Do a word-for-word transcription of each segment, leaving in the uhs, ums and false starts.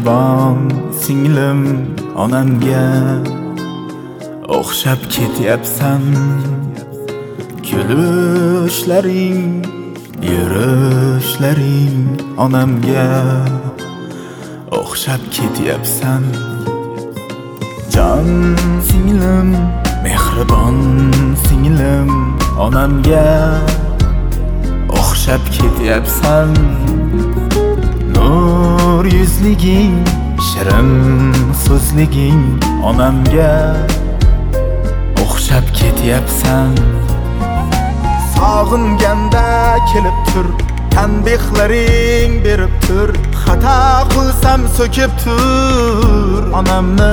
mehribon singlim onamga o'xshab ketyapsan. Kulishlaring, yurishlaring onamga o'xshab ketyapsan. Jon singlim, mehribon singlim onamga o'xshab ketyapsan. Nur yuzliging, shirin so'zliging onamga o'xshab ketyapsan. Sog'inganda kelib tur, tanbehlaring berib tur, xato qilsam so'kib tur. Onamni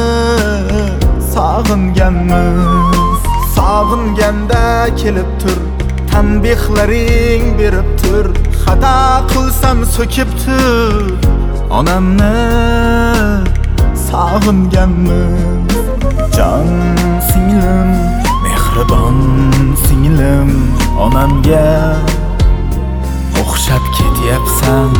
sog'inganmiz, sog'inganda kelib tur, tanbehlaring berib tur, xato qilsam so'kib tur. Onamni sog'inganmiz. Jon singlim, mehribon singlim onamga o'xshab ketyapsan.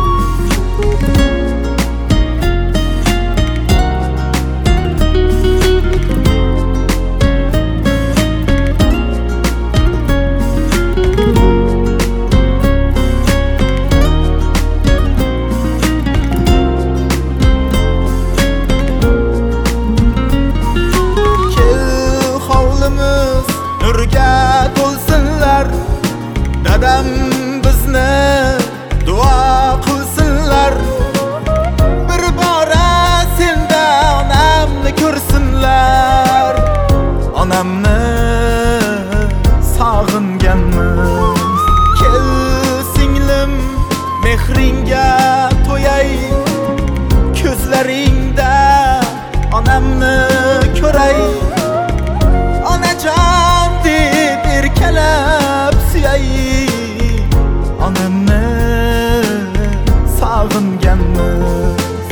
Nurga to'lsinlar, dadam bizni duo qilsinlar. Bir bora senda onamni ko'rsinlar. Onamni sog'inganmiz. Kel singlim, mehringga to'yay, ko'zlaringda onamni ko'ray. Onajon deb erkalab suyay, onamni sog'inganmiz.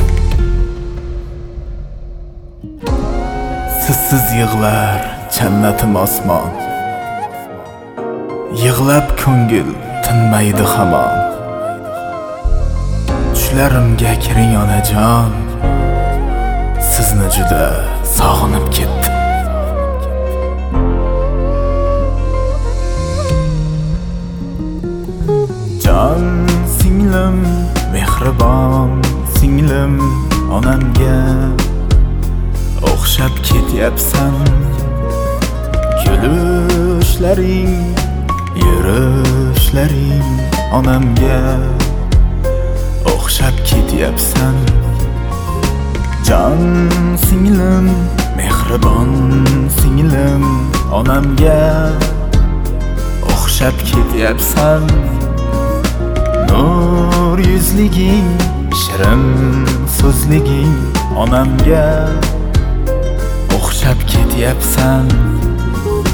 Sizsiz yig'lar jannatim osmon, yig'lab ko'ngil tinmaydi hamon. Tushlarimga kiring onajon, sizni juda sog'inib ketdim. Jon singlim, mehribon singlim onamga o'xshab ketyapsan. Kulishlaring, yurishlaring onamga o'xshab ketyapsan. Jon singlim, mehribon singlim onamga o'xshab ketyapsan. Nur yuzliging, shirin so'zliging onamga o'xshab ketyapsan.